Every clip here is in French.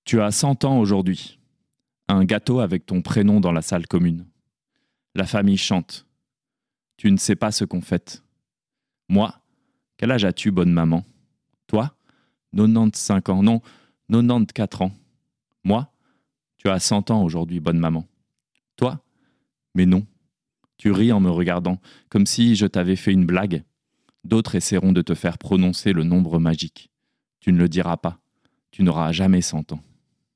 Tu as 100 ans aujourd'hui. Un gâteau avec ton prénom dans la salle commune. La famille chante. Tu ne sais pas ce qu'on fête. Moi, quel âge as-tu, bonne maman? Toi, 95 ans. Non, 94 ans. Moi, tu as 100 ans aujourd'hui, bonne maman. Toi, mais non. Tu ris en me regardant, comme si je t'avais fait une blague. D'autres essaieront de te faire prononcer le nombre magique. Tu ne le diras pas. Tu n'auras jamais 100 ans.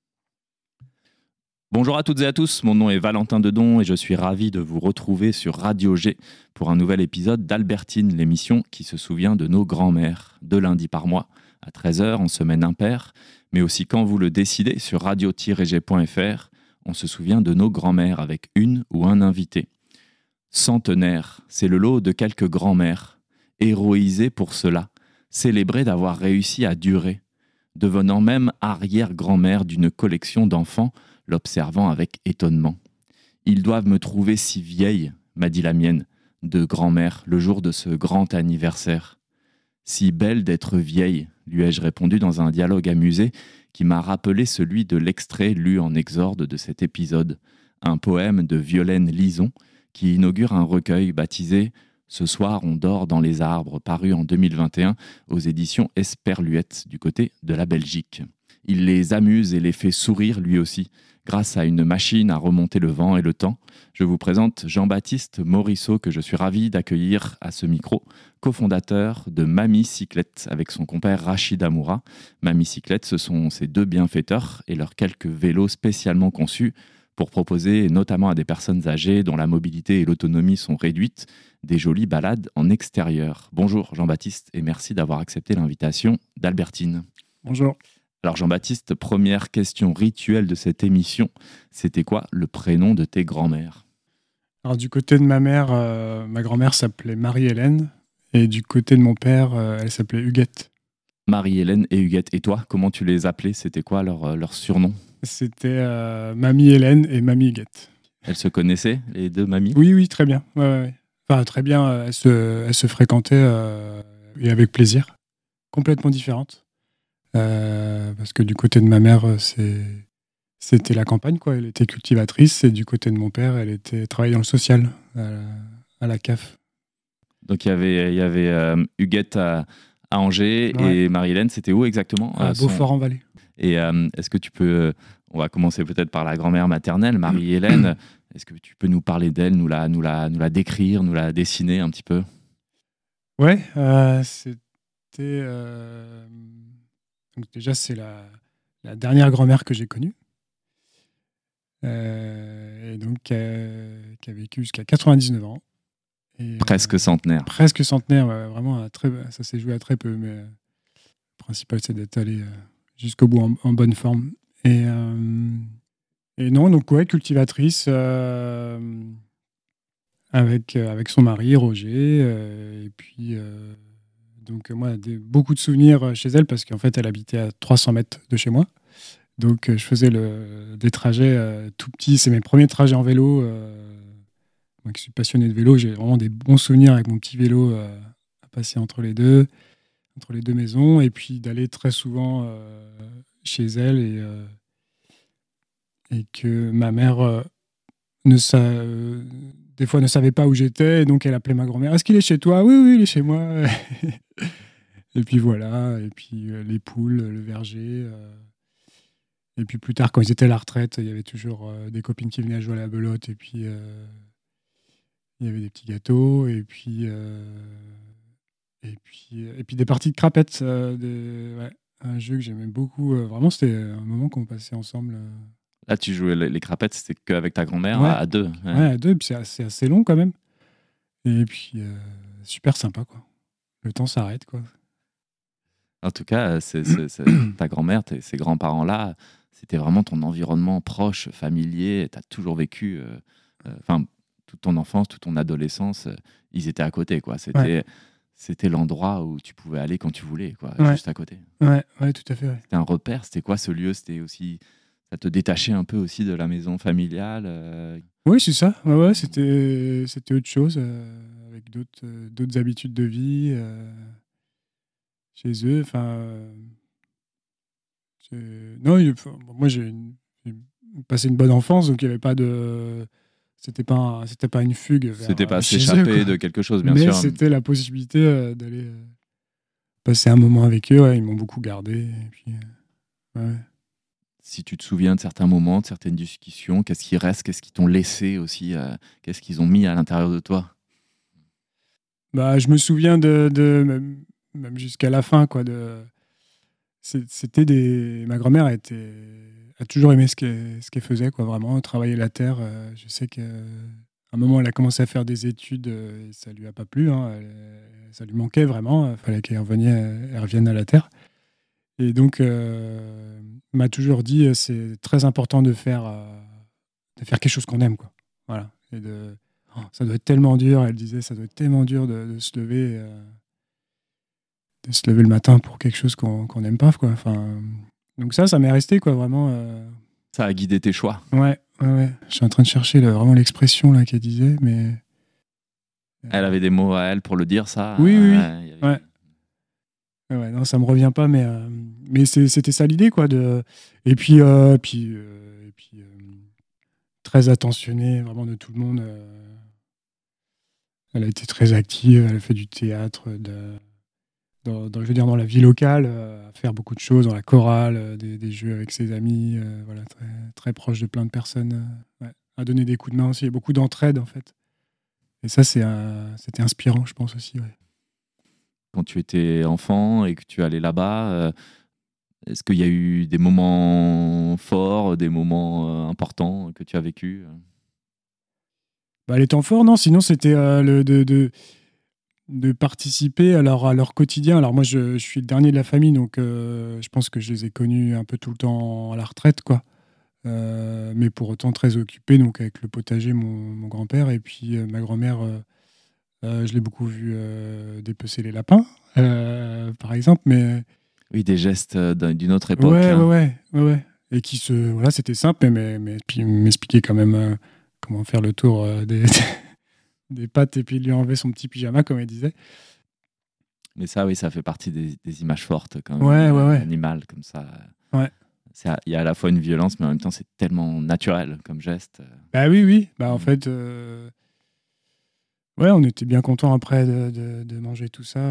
Bonjour à toutes et à tous, mon nom est Valentin Dedon et je suis ravi de vous retrouver sur Radio G pour un nouvel épisode d'Albertine, l'émission qui se souvient de nos grands-mères, 2 lundis par mois, à 13h en semaine impaire, mais aussi quand vous le décidez sur radio-g.fr, on se souvient de nos grands-mères avec une ou un invité. Centenaire, c'est le lot de quelques grands-mères, héroïsées pour cela, célébrées d'avoir réussi à durer, devenant même arrière-grand-mère d'une collection d'enfants, l'observant avec étonnement. Ils doivent me trouver si vieille, m'a dit la mienne, de grand-mère, le jour de ce grand anniversaire. Si belle d'être vieille, lui ai-je répondu dans un dialogue amusé qui m'a rappelé celui de l'extrait lu en exorde de cet épisode, un poème de Violaine Lison qui inaugure un recueil baptisé « Ce soir on dort dans les arbres » paru en 2021 aux éditions Esperluette du côté de la Belgique. Il les amuse et les fait sourire lui aussi, grâce à une machine à remonter le vent et le temps. Je vous présente Jean-Baptiste Morisseau, que je suis ravi d'accueillir à ce micro, cofondateur de Mamie Cyclette avec son compère Rachid Amoura. Mamie Cyclette, ce sont ses 2 bienfaiteurs et leurs quelques vélos spécialement conçus pour proposer, notamment à des personnes âgées dont la mobilité et l'autonomie sont réduites, des jolies balades en extérieur. Bonjour Jean-Baptiste et merci d'avoir accepté l'invitation d'Albertine. Bonjour. Alors Jean-Baptiste, première question rituelle de cette émission, c'était quoi le prénom de tes grands-mères? Alors du côté de ma mère, ma grand-mère s'appelait Marie-Hélène et du côté de mon père, elle s'appelait Huguette. Marie-Hélène et Huguette. Et toi, comment tu les appelais? C'était quoi leur surnom? C'était Mamie Hélène et Mamie Huguette. Elles se connaissaient, les 2 mamies? Oui, très bien. Ouais. Enfin, très bien, elles se fréquentaient et avec plaisir. Complètement différentes. Parce que du côté de ma mère, c'était la campagne, quoi. Elle était cultivatrice et du côté de mon père, elle travaillait dans le social, à la CAF. Donc il y avait Huguette à Angers et Marie-Hélène, c'était où exactement? À Beaufort-en-Vallée. Et est-ce que tu peux, on va commencer peut-être par la grand-mère maternelle, Marie-Hélène, est-ce que tu peux nous parler d'elle, nous la décrire, nous la dessiner un petit peu? Ouais, c'était... Donc déjà, c'est la dernière grand-mère que j'ai connue. Et donc, qui a vécu jusqu'à 99 ans. Et, presque centenaire. Presque centenaire, ouais, vraiment, ça s'est joué à très peu, mais le principal, c'est d'être allé jusqu'au bout en bonne forme. Et non, donc ouais, cultivatrice avec son mari, Roger, et puis... Donc moi, beaucoup de souvenirs chez elle parce qu'en fait, elle habitait à 300 mètres de chez moi. Donc je faisais des trajets tout petits. C'est mes premiers trajets en vélo. Moi qui suis passionné de vélo, j'ai vraiment des bons souvenirs avec mon petit vélo à passer entre les deux maisons. Et puis d'aller très souvent chez elle et que ma mère des fois ne savait pas où j'étais. Et donc elle appelait ma grand-mère. Est-ce qu'il est chez toi? Oui, il est chez moi. Et puis voilà, et puis les poules, le verger. Et puis plus tard, quand ils étaient à la retraite, il y avait toujours des copines qui venaient jouer à la belote. Et puis il y avait des petits gâteaux. Et puis des parties de crapettes. Un jeu que j'aimais beaucoup. Vraiment, c'était un moment qu'on passait ensemble. Là, tu jouais les crapettes, c'était qu'avec ta grand-mère, Ouais. à 2. Ouais, à 2, puis c'est assez long quand même. Et puis, super sympa, quoi. Le temps s'arrête, quoi. En tout cas, ta grand-mère, ces grands-parents-là, c'était vraiment ton environnement proche, familier. Tu as toujours vécu, toute ton enfance, toute ton adolescence, ils étaient à côté, quoi. C'était l'endroit où tu pouvais aller quand tu voulais, quoi, juste à côté. Ouais, tout à fait. Ouais. C'était un repère. C'était quoi ce lieu? C'était aussi, ça te détachait un peu aussi de la maison familiale? Oui, c'est ça. Ouais, c'était autre chose, avec d'autres habitudes de vie chez eux. Enfin, Non, moi j'ai passé une bonne enfance, donc il y avait pas de. C'était pas une fugue vers C'était pas chez eux, s'échapper quoi. de quelque chose, bien Mais sûr. c'était la possibilité d'aller passer un moment avec eux. Ouais, ils m'ont beaucoup gardé. Et puis, ouais. Si tu te souviens de certains moments, de certaines discussions, qu'est-ce qui reste, qu'est-ce qu'ils t'ont laissé aussi, qu'est-ce qu'ils ont mis à l'intérieur de toi? Bah, je me souviens de même jusqu'à la fin, quoi. Ma grand-mère a toujours aimé ce qu'elle faisait, quoi, vraiment, travailler la terre. Je sais qu'à un moment, elle a commencé à faire des études, et ça lui a pas plu, hein. Ça lui manquait vraiment. Il fallait elle revienne à la terre. Et donc, m'a toujours dit, c'est très important de faire quelque chose qu'on aime, quoi. Voilà. Ça doit être tellement dur, elle disait, ça doit être tellement dur de se lever le matin pour quelque chose qu'on n'aime pas, quoi. Enfin, donc ça m'est resté, quoi, vraiment. Ça a guidé tes choix. Ouais. Je suis en train de chercher vraiment l'expression là qu'elle disait, mais. Elle avait des mots à elle pour le dire, ça. Oui. Il y avait- Ouais, non, ça me revient pas, mais c'était ça l'idée, quoi. Et puis, très attentionnée, vraiment, de tout le monde. Elle a été très active, elle a fait du théâtre, je veux dire, dans la vie locale, à faire beaucoup de choses, dans la chorale, des jeux avec ses amis, voilà, très, très proche de plein de personnes, ouais, à donner des coups de main aussi, il y a beaucoup d'entraide, en fait. Et ça, c'était inspirant, je pense aussi, ouais. Quand tu étais enfant et que tu allais là-bas, est-ce qu'il y a eu des moments forts, des moments importants que tu as vécus? Bah, les temps forts, non, sinon c'était de participer à leur quotidien. Alors moi, je suis le dernier de la famille, donc je pense que je les ai connus un peu tout le temps à la retraite, quoi. Mais pour autant très occupés, donc avec le potager, mon grand-père, et puis ma grand-mère, je l'ai beaucoup vu dépecer les lapins, par exemple. Mais Oui, des gestes d'une autre époque. ouais. Et voilà, c'était simple, mais puis il m'expliquait quand même comment faire le tour des pattes et puis lui enlever son petit pyjama, comme elle disait. Mais ça, oui, ça fait partie des images fortes quand Ouais. même. Animal comme ça. Ouais. Il y a à la fois une violence, mais en même temps, c'est tellement naturel comme geste. Bah oui. Bah en fait, ouais, on était bien contents après de manger tout ça.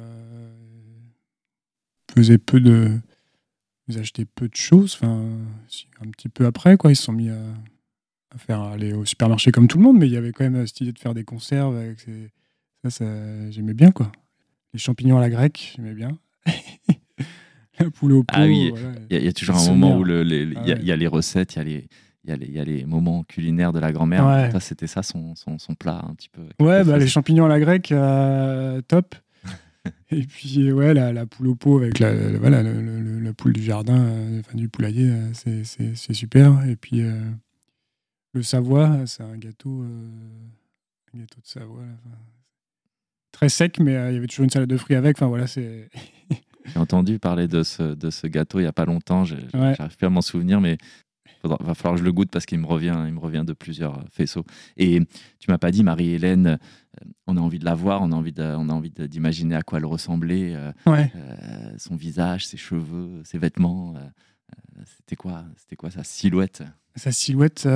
Ils achetaient peu de choses. Enfin, un petit peu après, quoi. Ils se sont mis à aller au supermarché comme tout le monde, mais il y avait quand même cette idée de faire des conserves. Ça, j'aimais bien, quoi. Les champignons à la grecque, j'aimais bien. La poule au pot. Ah oui, voilà. il y a toujours un moment où il y a les recettes, il y a les moments culinaires de la grand-mère. Ouais. Toi, c'était ça son plat un petit peu. Ouais, bah, les champignons à la grecque, top. Et puis, ouais, la poule au pot avec la poule du jardin, enfin du poulailler, c'est super. Et puis, le Savoie, c'est un gâteau de Savoie, là. Enfin, très sec, mais il y avait toujours une salade de fruits avec. Enfin, voilà, c'est. J'ai entendu parler de ce gâteau il n'y a pas longtemps. J'arrive plus à m'en souvenir, mais va falloir que je le goûte parce qu'il me revient de plusieurs faisceaux. Et tu m'as pas dit, Marie-Hélène, on a envie de la voir, on a envie d'imaginer à quoi elle ressemblait, son visage, ses cheveux, ses vêtements. C'était quoi sa silhouette? Sa silhouette.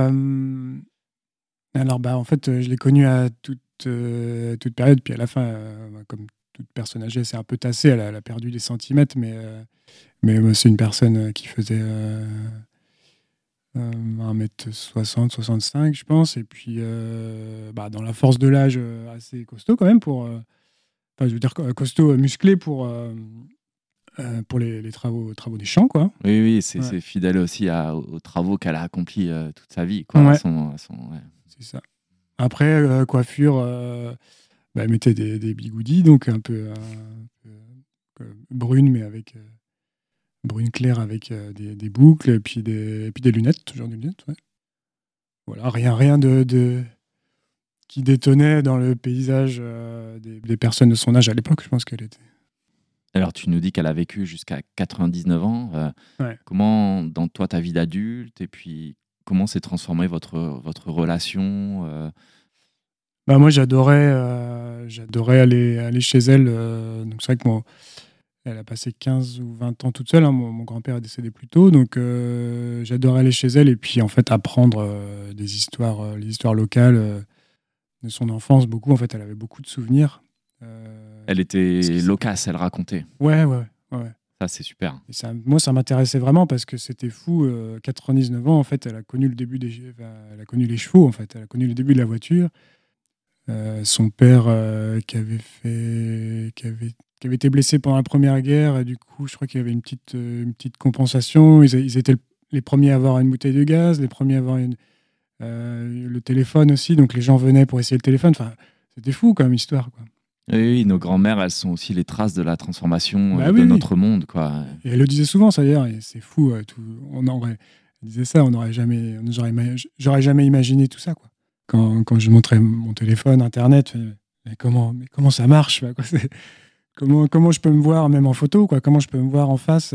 Alors, bah, en fait, je l'ai connue à toute période, puis à la fin, comme toute personne âgée, c'est un peu tassé, elle a perdu des centimètres, mais c'est une personne qui faisait 1m60, 65, je pense, et puis dans la force de l'âge, assez costaud quand même enfin, je veux dire costaud, musclé pour les travaux des champs, quoi. Oui, c'est fidèle aussi aux travaux qu'elle a accomplis toute sa vie, quoi. Ouais. Ouais. C'est ça. Après, coiffure, elle mettait des bigoudis, donc un peu brune, mais avec brune claire avec des boucles, et puis des lunettes, toujours des lunettes, ouais. Voilà, rien de qui détonnait dans le paysage des personnes de son âge à l'époque, je pense qu'elle était. Alors, tu nous dis qu'elle a vécu jusqu'à 99 ans. Ouais. Comment, dans toi, ta vie d'adulte, et puis comment s'est transformée votre relation? Moi, j'adorais aller chez elle. Donc, c'est vrai que Elle a passé 15 ou 20 ans toute seule. Hein. Mon grand-père est décédé plus tôt, donc j'adorais aller chez elle et puis en fait apprendre des histoires, les histoires locales de son enfance. Beaucoup, en fait, elle avait beaucoup de souvenirs. Elle était loquace, elle racontait. Ouais. Ça, c'est super. Et ça, moi, ça m'intéressait vraiment parce que c'était fou. 99 ans, en fait, elle a connu le début elle a connu les chevaux, en fait. Elle a connu le début de la voiture. Son père qui avait été blessé pendant la Première Guerre, et du coup, je crois qu'il y avait une petite compensation. Ils étaient les premiers à avoir une bouteille de gaz, les premiers à avoir le téléphone aussi. Donc les gens venaient pour essayer le téléphone. Enfin, c'était fou comme histoire, quoi. Oui, nos grands-mères, elles sont aussi les traces de la transformation Bah de oui. notre monde, quoi. Et elle le disait souvent, ça d'ailleurs, et c'est fou. Elle disait ça, j'aurais jamais imaginé tout ça, quoi. Quand je montrais mon téléphone, Internet, mais comment ça marche, quoi, comment je peux me voir même en photo, quoi, comment je peux me voir en face,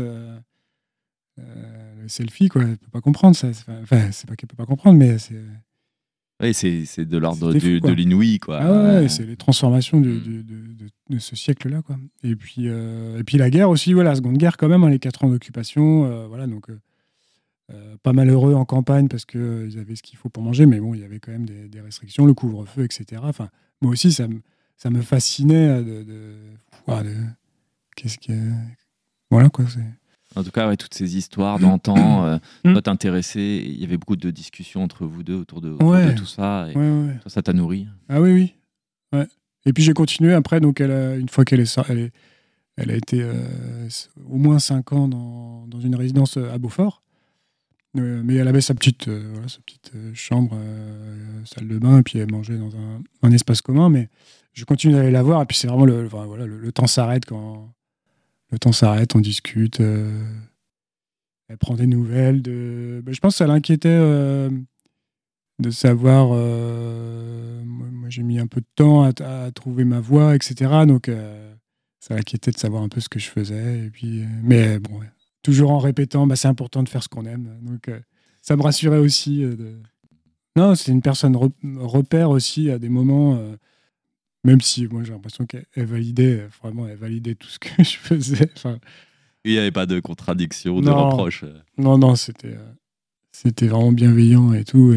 le selfie, quoi. Elle peut pas comprendre ça. Enfin, c'est pas qu'elle peut pas comprendre, mais c'est. Oui, c'est de l'ordre C'était fou, de l'inouï, quoi. Ah ouais, c'est les transformations de ce siècle-là, quoi. Et puis la guerre aussi, voilà, la Seconde Guerre quand même, hein, les 4 ans d'occupation, voilà, donc pas malheureux en campagne parce qu'ils avaient ce qu'il faut pour manger, mais bon, il y avait quand même des restrictions, le couvre-feu, etc. Enfin, moi aussi, ça me fascinait qu'est-ce que... Voilà, quoi, c'est... En tout cas, ouais, toutes ces histoires d'antan, toi t'intéressais, il y avait beaucoup de discussions entre vous deux autour de tout ça, et ouais. toi, ça t'a nourri. Ah oui. Ouais. Et puis j'ai continué après, donc une fois qu'elle elle a été au moins 5 ans dans une résidence à Beaufort. Mais elle avait sa petite chambre, salle de bain, et puis elle mangeait dans un espace commun. Mais je continue d'aller la voir, et puis c'est vraiment le temps s'arrête quand le temps s'arrête, on discute. Elle prend des nouvelles. Je pense que ça l'inquiétait de savoir. Moi, j'ai mis un peu de temps à trouver ma voie, etc. Donc, ça l'inquiétait de savoir un peu ce que je faisais. Et puis, mais bon, ouais. Toujours en répétant, c'est important de faire ce qu'on aime. Donc, ça me rassurait aussi. Non, c'est une personne repère aussi à des moments. Même si moi, j'ai l'impression qu'elle validait, vraiment, elle validait tout ce que je faisais. Enfin, Il n'y avait pas de contradiction, de reproche. Non, c'était vraiment bienveillant et tout.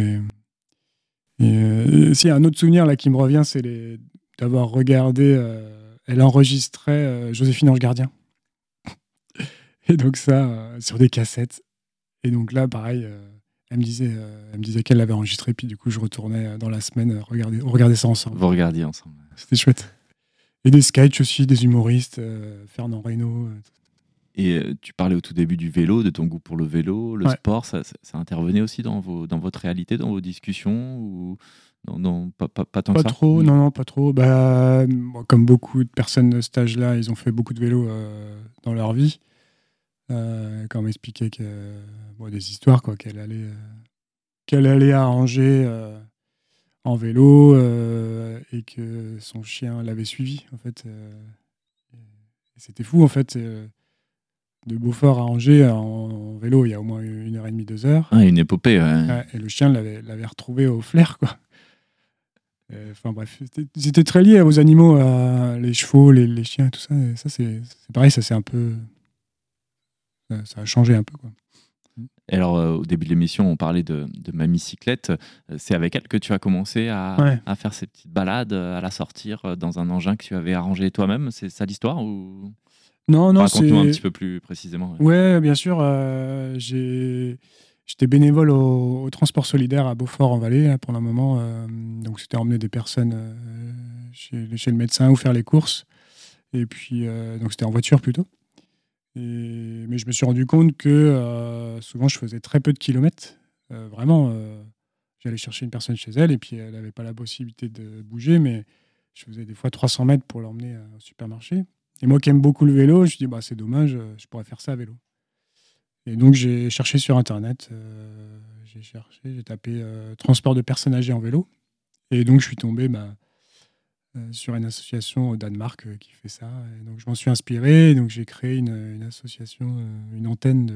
S'il y a un autre souvenir là qui me revient, c'est d'avoir regardé. Elle enregistrait Joséphine Ange Gardien. Et donc ça, sur des cassettes. Et donc là, pareil, elle me disait qu'elle l'avait enregistré. Puis du coup, je retournais dans la semaine regarder ça ensemble. Vous regardiez ensemble. C'était chouette. Et des sketchs aussi, des humoristes, Fernand Reynaud. Et tu parlais au tout début du vélo, de ton goût pour le vélo, le sport, ça intervenait aussi dans votre réalité, dans vos discussions, ou pas tant que ça? Pas trop, non, pas trop. Comme beaucoup de personnes de cet âge-là, ils ont fait beaucoup de vélo dans leur vie. Quand on m'expliquait des histoires, quoi, qu'elle allait à Angers en vélo et que son chien l'avait suivi, en fait. Et c'était fou, en fait. De Beaufort à Angers en vélo, il y a au moins 1h30, 2 heures. Ah, une épopée, ouais. Et le chien l'avait retrouvé au flair, quoi. Enfin bref, c'était très lié aux animaux, les chevaux, les chiens, tout ça. Et ça, c'est pareil, ça c'est un peu... Ça a changé un peu, quoi. Et alors, au début de l'émission, on parlait de Mamie Cyclette. C'est avec elle que tu as commencé à faire ces petites balades, à la sortir dans un engin que tu avais arrangé toi-même. C'est ça l'histoire, ou... Non, raconte-nous un petit peu plus précisément. Ouais, bien sûr. J'étais bénévole au transport solidaire à Beaufort-en-Vallée là, pour un moment. Donc c'était emmener des personnes chez le médecin ou faire les courses. Et puis, donc c'était en voiture plutôt. Mais je me suis rendu compte que souvent je faisais très peu de kilomètres. Vraiment, j'allais chercher une personne chez elle et puis elle n'avait pas la possibilité de bouger, mais je faisais des fois 300 mètres pour l'emmener au supermarché. Et moi qui aime beaucoup le vélo, je me suis dit, c'est dommage, je pourrais faire ça à vélo. Et donc j'ai cherché sur Internet, j'ai tapé transport de personnes âgées en vélo. Et donc je suis tombé sur une association au Danemark qui fait ça. Et donc je m'en suis inspiré, et donc j'ai créé une association, une antenne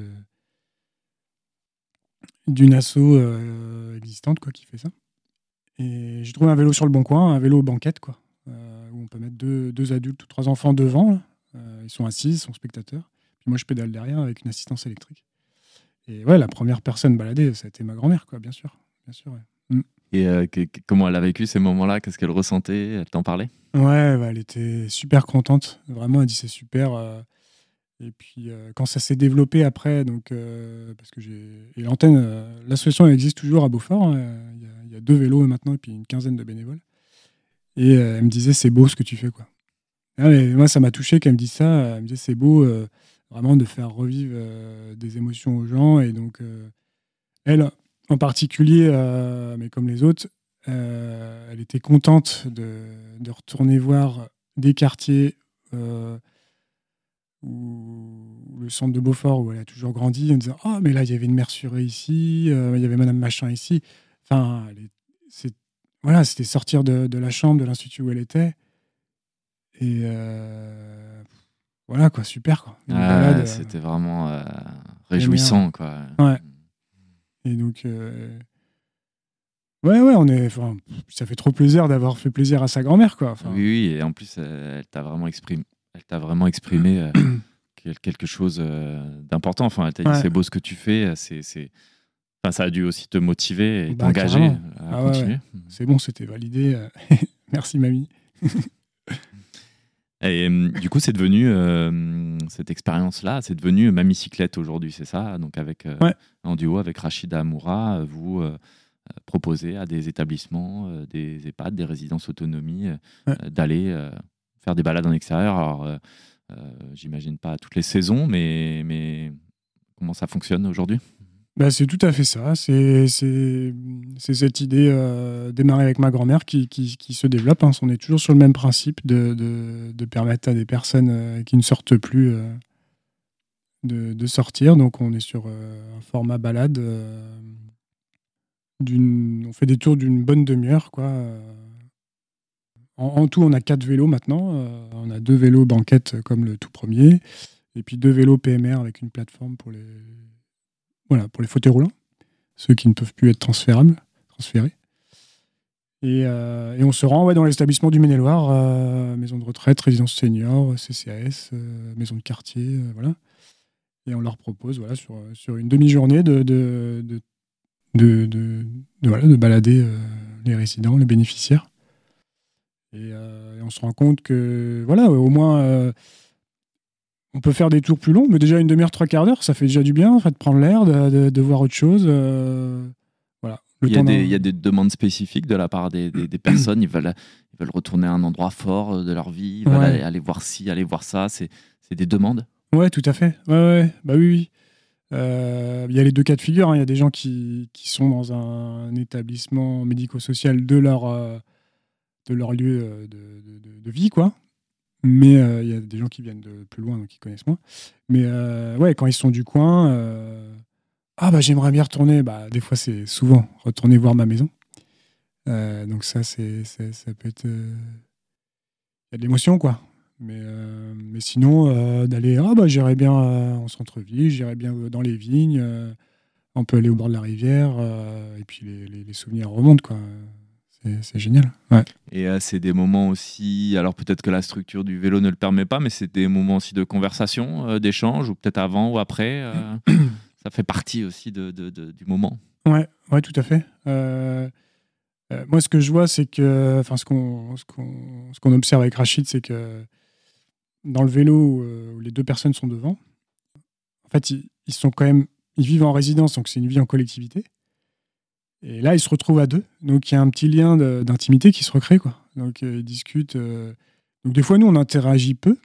d'une asso existante, quoi, qui fait ça. Et j'ai trouvé un vélo sur le bon coin, un vélo banquette, quoi, où on peut mettre deux adultes ou 3 enfants devant, là, Ils sont assis, ils sont spectateurs. Puis moi, je pédale derrière avec une assistance électrique. Et ouais, la première personne baladée, ça a été ma grand-mère, quoi, bien sûr. Bien sûr, ouais. Et comment elle a vécu ces moments-là? Qu'est-ce qu'elle ressentait? Elle t'en parlait? Ouais, elle était super contente. Vraiment, elle dit c'est super. Et puis, quand ça s'est développé après, donc, parce que et l'antenne, l'association elle existe toujours à Beaufort. Hein, il y a 2 vélos maintenant et puis une quinzaine de bénévoles. Et elle me disait c'est beau ce que tu fais, quoi. Ah, mais moi, ça m'a touché qu'elle me dise ça. Elle me disait c'est beau vraiment de faire revivre des émotions aux gens. Et donc, elle, en particulier, mais comme les autres, elle était contente de retourner voir des quartiers où le centre de Beaufort, où elle a toujours grandi, en disant ah, mais là, il y avait une mère Suré ici, il y avait Madame Machin ici. Enfin, voilà, c'était sortir de la chambre, de l'institut où elle était. Et voilà, quoi, super, quoi. Une balade, c'était vraiment réjouissant, quoi. Ouais. Et donc, ouais, ça fait trop plaisir d'avoir fait plaisir à sa grand-mère, quoi. Enfin, Oui, et en plus, elle t'a vraiment exprimé quelque chose d'important. Enfin, elle t'a dit c'est beau ce que tu fais. Enfin, ça a dû aussi te motiver et t'engager carrément. à continuer. Ouais. C'est bon, c'était validé. Merci, mamie. Et du coup, c'est devenu cette expérience-là, c'est devenu Mamicyclette aujourd'hui, c'est ça? Donc en duo avec Rachida Amoura, vous proposez à des établissements, des EHPAD, des résidences autonomie, d'aller faire des balades en extérieur. Alors, j'imagine pas toutes les saisons, mais comment ça fonctionne aujourd'hui? Bah, c'est tout à fait ça. C'est cette idée démarrée avec ma grand-mère qui se développe. Hein. On est toujours sur le même principe de permettre à des personnes qui ne sortent plus de sortir. Donc on est sur un format balade. On fait des tours d'une bonne demi-heure, quoi. En tout, on a 4 vélos maintenant. On a 2 vélos banquettes comme le tout premier, et puis 2 vélos PMR avec une plateforme pour les fauteuils roulants, ceux qui ne peuvent plus être transférés. Et on se rend dans les établissements du Maine-et-Loire, maison de retraite, résidence senior, CCAS, maison de quartier, voilà. Et on leur propose, voilà, sur une demi-journée de balader les résidents, les bénéficiaires. Et on se rend compte que, voilà, au moins, on peut faire des tours plus longs, mais déjà une demi-heure, 3/4 d'heure, ça fait déjà du bien, en fait, de prendre l'air, de voir autre chose. Voilà. Il y a des demandes spécifiques de la part des personnes. Ils veulent retourner à un endroit fort de leur vie. Ils veulent aller voir ci, aller voir ça. C'est des demandes? Ouais, tout à fait. Ouais. Bah oui. Il y a les 2 cas de figure. Hein. Il y a des gens qui sont dans un établissement médico-social de leur lieu de vie, quoi. Mais il y a des gens qui viennent de plus loin, donc qui connaissent moins. Mais quand ils sont du coin, j'aimerais bien retourner. Bah, des fois, c'est souvent retourner voir ma maison. Donc ça peut être... Il y a de l'émotion, quoi. Mais sinon, d'aller... j'irais bien en centre-ville, j'irais bien dans les vignes. On peut aller au bord de la rivière. Et puis les souvenirs remontent, quoi. C'est génial. Ouais. Et c'est des moments aussi, alors peut-être que la structure du vélo ne le permet pas, mais c'est des moments aussi de conversation, d'échange, ou peut-être avant ou après. Ça fait partie aussi du moment. Ouais, tout à fait. Moi, ce que je vois, c'est que, enfin, ce qu'on observe avec Rachid, c'est que dans le vélo où les 2 personnes sont devant, en fait, ils vivent en résidence, donc c'est une vie en collectivité. Et là, ils se retrouvent à 2. Donc, il y a un petit lien d'intimité qui se recrée, quoi. Donc, ils discutent. Donc, des fois, nous, on interagit peu.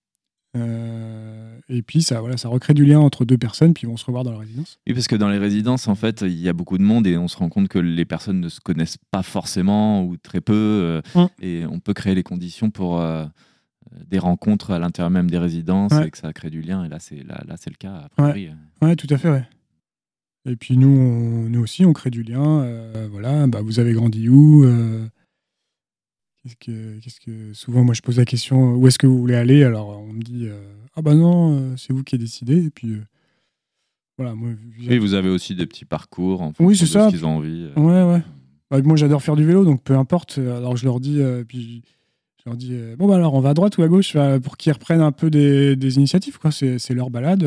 Et puis, ça recrée du lien entre 2 personnes, puis ils vont se revoir dans la résidence. Oui, parce que dans les résidences, en fait, il y a beaucoup de monde et on se rend compte que les personnes ne se connaissent pas forcément ou très peu. Et on peut créer les conditions pour des rencontres à l'intérieur même des résidences et que ça crée du lien. Et là, c'est le cas, a priori. Ouais, tout à fait, ouais. Et puis nous aussi, on crée du lien. Voilà, vous avez grandi où? Qu'est-ce que souvent, moi, je pose la question, où est-ce que vous voulez aller? Alors, on me dit, non, c'est vous qui avez décidé. Et puis, voilà. Moi, et vous avez aussi des petits parcours en fonction de ce qu'ils ont envie. Ouais. Moi, j'adore faire du vélo, donc peu importe. Alors, je leur dis, puis leur dis bon, bah alors, on va à droite ou à gauche pour qu'ils reprennent un peu des initiatives, quoi. C'est leur balade.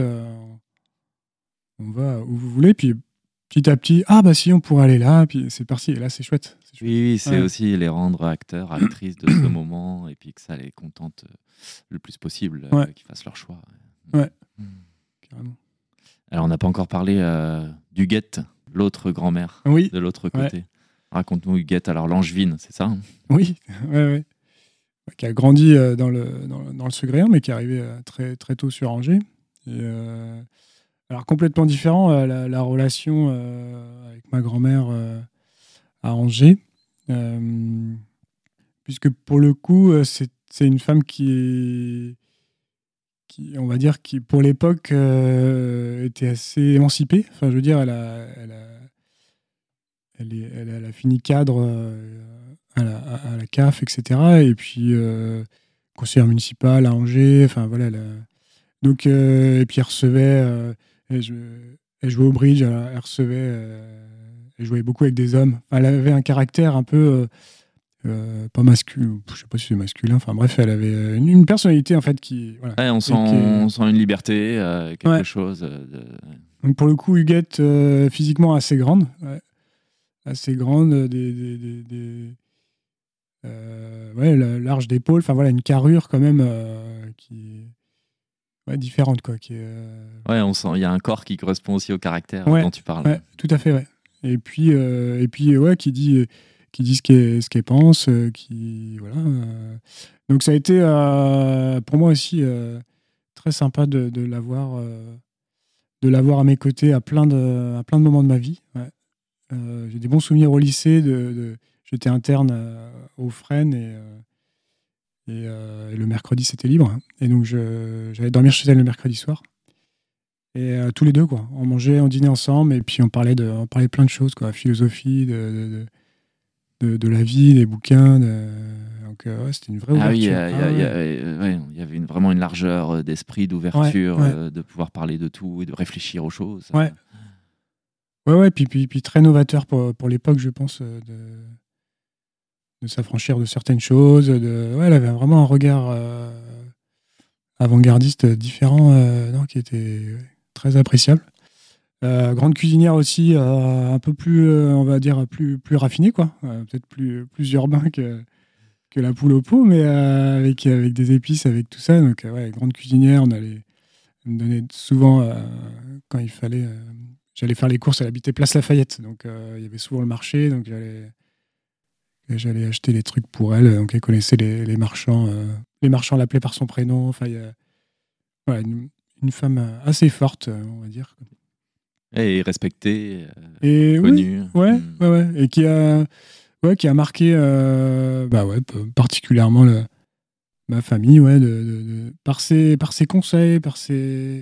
On va où vous voulez. Puis petit à petit, ah bah si, on pourrait aller là. Puis c'est parti. Et là, c'est chouette. C'est chouette. Oui, c'est Ouais. aussi les rendre acteurs, actrices de ce moment et puis que ça les contente le plus possible, Ouais. qu'ils fassent leur choix. Ouais. Mm. Carrément. Alors, on n'a pas encore parlé d'Huguette, l'autre grand-mère Oui. de l'autre côté. Raconte-nous Huguette, alors Langevin, c'est ça hein? Oui. Ouais. Qui a grandi dans le Segréen, mais qui est arrivé très, très tôt sur Angers. Et, alors, complètement différent, la relation avec ma grand-mère à Angers. Puisque pour le coup, c'est une femme qui, on va dire, qui pour l'époque était assez émancipée. Enfin, je veux dire, elle a fini cadre à la CAF, etc. Et puis conseillère municipale à Angers. Enfin voilà. Donc et puis elle recevait, elle jouait au bridge. Elle recevait, elle jouait beaucoup avec des hommes. Enfin, elle avait un caractère un peu pas masculin, je sais pas si c'est masculin, enfin bref, elle avait une personnalité en fait qui. Voilà, Ouais, on sent une liberté, quelque chose. Donc pour le coup, Huguette, physiquement assez grande, assez grande, large d'épaule, enfin voilà, une carrure quand même qui est différente quoi. Ouais, on sent, il y a un corps qui correspond aussi au caractère dont tu parles. Ouais, tout à fait, ouais. Et puis ouais, qui dit ce qu'elle pense, voilà. Donc ça a été pour moi aussi très sympa de l'avoir à mes côtés à plein de moments de ma vie. Ouais. J'ai des bons souvenirs au lycée. J'étais interne au Fresnes et le mercredi c'était libre. Et donc j'allais dormir chez elle le mercredi soir. Et tous les deux, quoi. On mangeait, on dînait ensemble et puis on parlait de plein de choses, quoi. Philosophie, de la vie, des bouquins. Donc, c'était une vraie ouverture. Il y avait vraiment une largeur d'esprit, d'ouverture, de pouvoir parler de tout et de réfléchir aux choses. Ouais, puis très novateur pour l'époque, je pense, de s'affranchir de certaines choses. Elle avait vraiment un regard avant-gardiste différent, qui était très appréciable. Grande cuisinière aussi, un peu plus, on va dire, plus raffinée, quoi. Peut-être plus urbain que la poule au pot, mais avec des épices, avec tout ça. Donc, grande cuisinière, elle me donnait souvent, quand il fallait, j'allais faire les courses, elle habitait Place Lafayette, donc il y avait souvent le marché, donc j'allais acheter les trucs pour elle, donc elle connaissait les marchands. Les marchands l'appelaient par son prénom. Enfin, une femme assez forte, on va dire. Et respectée, Et connue. Ouais. Et qui a marqué particulièrement ma famille, par ses conseils, je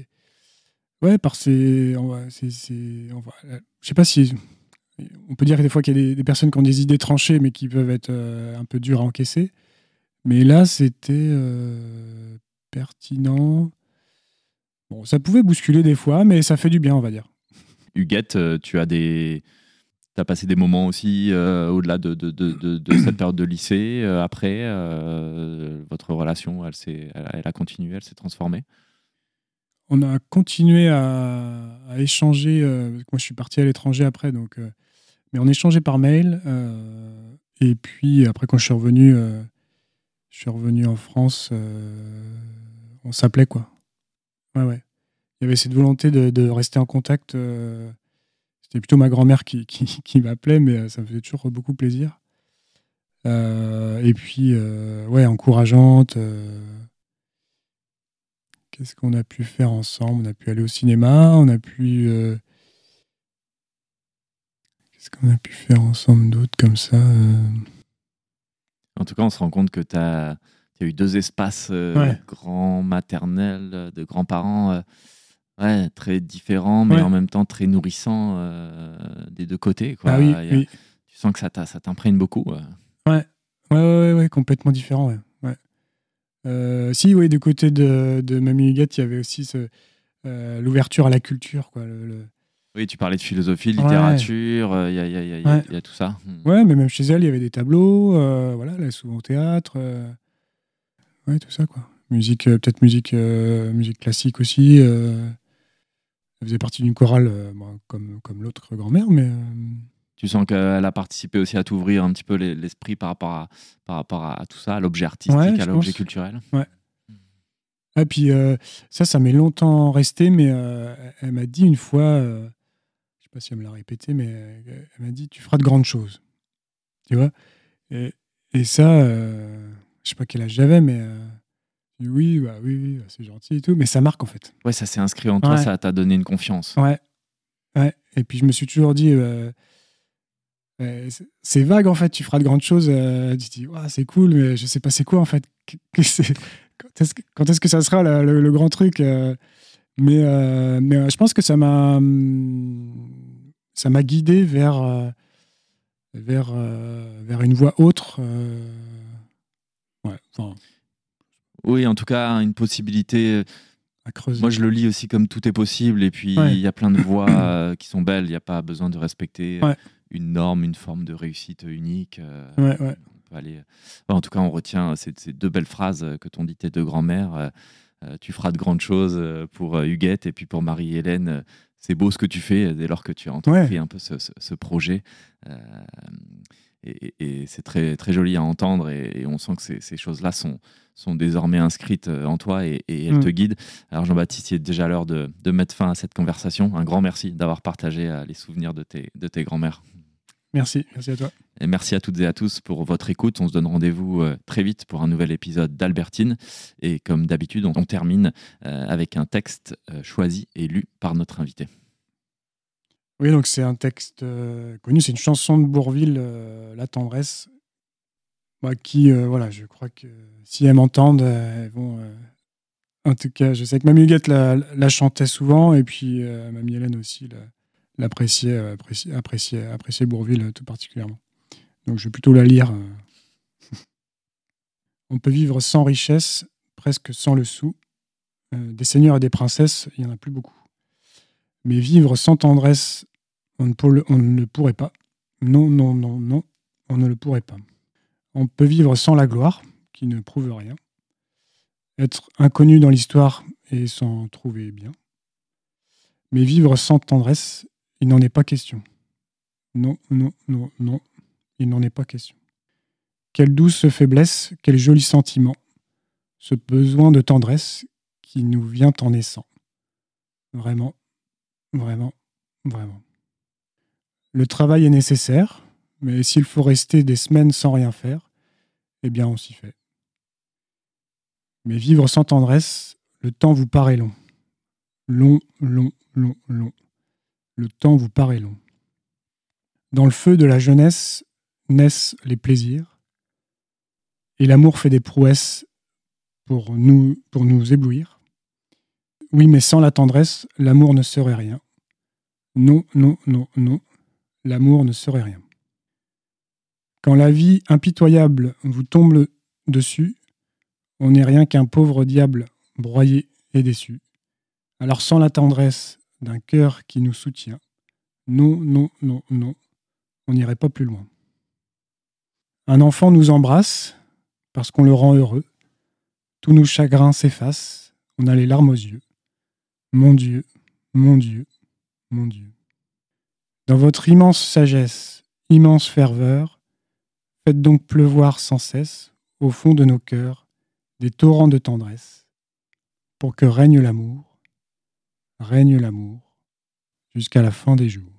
sais pas si on peut dire des fois qu'il y a des personnes qui ont des idées tranchées mais qui peuvent être un peu dures à encaisser. Mais là, c'était pertinent. Bon, ça pouvait bousculer des fois, mais ça fait du bien, on va dire. Huguette, tu as passé des moments aussi au-delà de cette période de lycée. Après, votre relation, elle a continué, elle s'est transformée. On a continué à échanger. Moi, je suis parti à l'étranger après, donc, mais on échangeait par mail. Et puis après, quand je suis revenu en France, on s'appelait, quoi. Ouais. Il y avait cette volonté de rester en contact. C'était plutôt ma grand-mère qui m'appelait, mais ça me faisait toujours beaucoup plaisir. Et puis, encourageante. Qu'est-ce qu'on a pu faire ensemble? On a pu aller au cinéma, qu'est-ce qu'on a pu faire ensemble d'autre comme ça? En tout cas, on se rend compte que tu as eu deux espaces grands maternels, de grands-parents très différents, mais en même temps très nourrissants des deux côtés. Quoi. Ah oui. Tu sens que ça t'imprègne beaucoup. Ouais, complètement différent. Du côté de Mamie Huguette, il y avait aussi l'ouverture à la culture, quoi. Oui, tu parlais de philosophie, de littérature, il y a tout ça. Ouais, mais même chez elle, il y avait des tableaux. Elle est souvent au théâtre. ouais, tout ça, quoi. Peut-être musique classique aussi. Elle faisait partie d'une chorale, comme l'autre grand-mère, mais Tu sens qu'elle a participé aussi à t'ouvrir un petit peu l'esprit par rapport à tout ça, à l'objet artistique, ouais, à je l'objet pense. culturel. Ouais. Et puis ça m'est longtemps resté, mais elle m'a dit une fois, je sais pas si elle me l'a répété, mais elle m'a dit, tu feras de grandes choses. Tu vois? Et ça, je sais pas quel âge j'avais, mais oui, bah oui, oui, c'est gentil et tout, mais ça marque en fait. Ouais, ça s'est inscrit en toi, Ouais, ça t'a donné une confiance. ouais, ouais. Et puis je me suis toujours dit, c'est vague en fait, tu feras de grandes choses. Tu te dis, ouah, c'est cool, mais je sais pas c'est quoi en fait. Quand est-ce que ça sera le grand truc mais je pense que ça m'a guidé vers une voie autre. Ouais, enfin, Oui, en tout cas, une possibilité. à creuser. Moi, je le lis aussi comme tout est possible. Et puis, Ouais, il y a plein de voies qui sont belles. Il n'y a pas besoin de respecter ouais, une norme, une forme de réussite unique. ouais, ouais. On peut aller. En tout cas, on retient ces deux belles phrases que t'ont dit tes deux grands-mères. Tu feras de grandes choses pour Huguette et puis pour Marie-Hélène. C'est beau ce que tu fais dès lors que tu as entrepris Ouais. un peu ce projet. Euh, et c'est très, très joli à entendre et on sent que ces choses-là sont désormais inscrites en toi et elles te Mm. guident. Alors Jean-Baptiste, il est déjà l'heure de mettre fin à cette conversation. Un grand merci d'avoir partagé les souvenirs de tes grands-mères. Merci à toi. Et merci à toutes et à tous pour votre écoute. On se donne rendez-vous très vite pour un nouvel épisode d'Albertine. Et comme d'habitude, on termine avec un texte choisi et lu par notre invité. Oui, donc c'est un texte connu, c'est une chanson de Bourvil, La tendresse, qui, voilà, je crois que si elles m'entendent, elles vont. En tout cas, je sais que Mamie Huguette la chantait souvent, et puis Mamie Hélène aussi appréciait Bourvil tout particulièrement. Donc je vais plutôt la lire. On peut vivre sans richesse, presque sans le sou. Des seigneurs et des princesses, il n'y en a plus beaucoup. Mais vivre sans tendresse, on ne le pourrait pas. Non, non, non, non, on ne le pourrait pas. On peut vivre sans la gloire, qui ne prouve rien. Être inconnu dans l'histoire et s'en trouver bien. Mais vivre sans tendresse, il n'en est pas question. Non, non, non, non, il n'en est pas question. Quelle douce faiblesse, quel joli sentiment, ce besoin de tendresse qui nous vient en naissant. Vraiment, vraiment, vraiment. Le travail est nécessaire, mais s'il faut rester des semaines sans rien faire, eh bien on s'y fait. Mais vivre sans tendresse, le temps vous paraît long. Long, long, long, long. Le temps vous paraît long. Dans le feu de la jeunesse naissent les plaisirs, et l'amour fait des prouesses pour nous éblouir. Oui, mais sans la tendresse, l'amour ne serait rien. Non, non, non, non, l'amour ne serait rien. Quand la vie impitoyable vous tombe dessus, on n'est rien qu'un pauvre diable broyé et déçu. Alors sans la tendresse d'un cœur qui nous soutient, non, non, non, non, on n'irait pas plus loin. Un enfant nous embrasse parce qu'on le rend heureux. Tous nos chagrins s'effacent, on a les larmes aux yeux. Mon Dieu, mon Dieu, mon Dieu. Dans votre immense sagesse, immense ferveur, faites donc pleuvoir sans cesse, au fond de nos cœurs, des torrents de tendresse, pour que règne l'amour, jusqu'à la fin des jours.